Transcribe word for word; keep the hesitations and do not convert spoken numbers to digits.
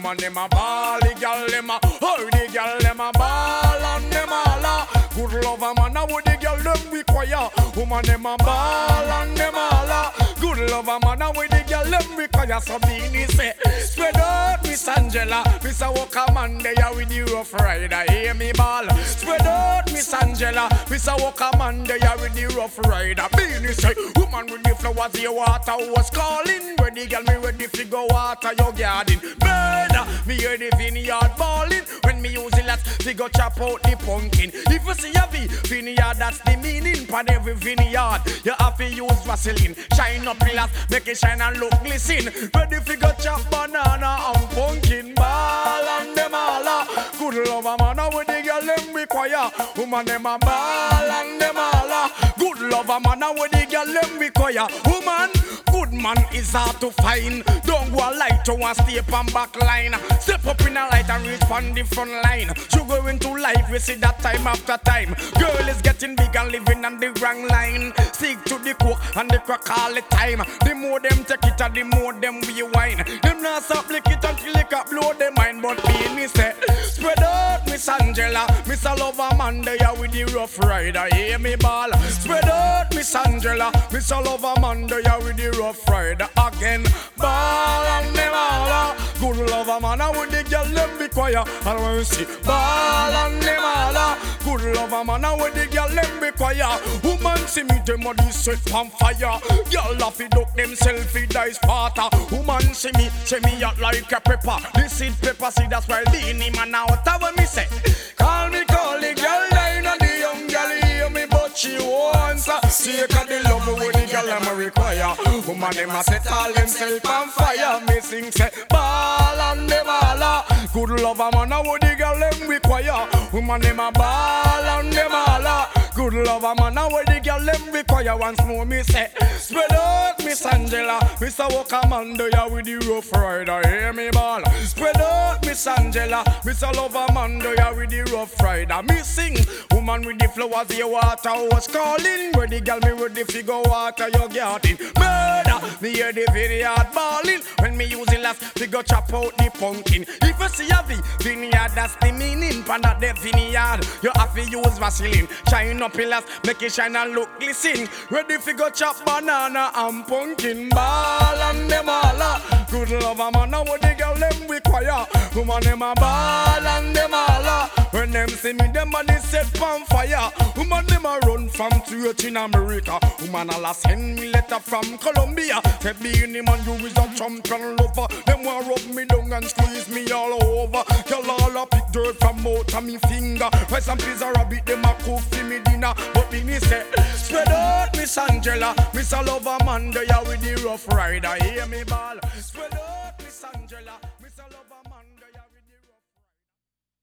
Woman them a ball, the girl them a, oh the girl them a ball and them all a. Good love a man a what the girl them require. Woman them a ball and them all a. Good love a man a what the girl them require. So Beanie say, spread out Miss Angela, Miss a walker man there with the rough rider. Hear me ball. Spread out Miss Angela, Miss a walker man there with the rough rider. Beanie say, woman with the flowers your water was calling. Ready girl me ready fi go water your garden. Murder, me hear the vineyard balling. When me use the last fi go chop out the pumpkin. If you see a V vineyard, that's the meaning. Pan every vineyard, you have to use Vaseline. Shine up pillars, make it shine and look glisten. Ready fi go chop banana and pumpkin. Ball and them all a. Good love a man with the girl them require. Woman them a ball and them all a. Good love a man with the girl them require. Woman, good man is hard to find. Don't go a light to one step and back line. Step up in a light and reach on the front line. You go into life, we see that time after time. Girl is getting big and living on the wrong line. Stick to the coke and the crack all the time. The more them take it and the more them we wine. Them not stop lick it until it can blow their mind. But me say, spread out Miss Angela, Miss a lover man there with the rough rider. Hear me ball. Spread out Miss Angela, Miss a lover man there with the rough rider. Again, ball and them all. Good lover man with the girl them be quiet. And when you see ball and them all. Good lover man with the girl them be quiet. Woman see me them body set on fire. Girl laugh it up them selfie dice parter. Woman see me, see me out like a pepper. This seed pepper see that's why Beanie man out. What me say? Call me, call the girl down and the young girl hear me, but she wants her. Take her the love with the girl I'm require. Woman them a set all themself on fire. Me sing say ball and them all. Good love a man with the girl them require. Woman them a ball and them all. Good love a man with the girl them require. Once more me say, spread out Miss Angela, Miss a walker man there with the rough rider. Hear me ball. Spread out Miss Angela, Miss a lover man there with the rough rider. Me sing, woman with the flowers your water was calling. Where the girl me with the figure water your garden. Murder, me hear the vineyard balling. When me use the last figure chop out the pumpkin. If you see a V vineyard, that's the meaning. Pan at the vineyard, you have to use Vaseline. Shine up pillars, make it shine and look glisten. Ready figure chop banana and pumpkin. Ball and them all. Good love a man with the girl them require. Woman them a ball and them all. When them see me, them body set on fire. Woman them a run from church in America. Woman all a send me letter from Colombia. Say Beanie man you is a champion lover. Them want rub me down and squeeze me all over. Y'all all a pick dirt from out of me finger. Why some pizza rabbit them a cook for me dinner. But Beanie say, spread out Miss Angela, Miss a lover man there with the rough rider. Hear me ball.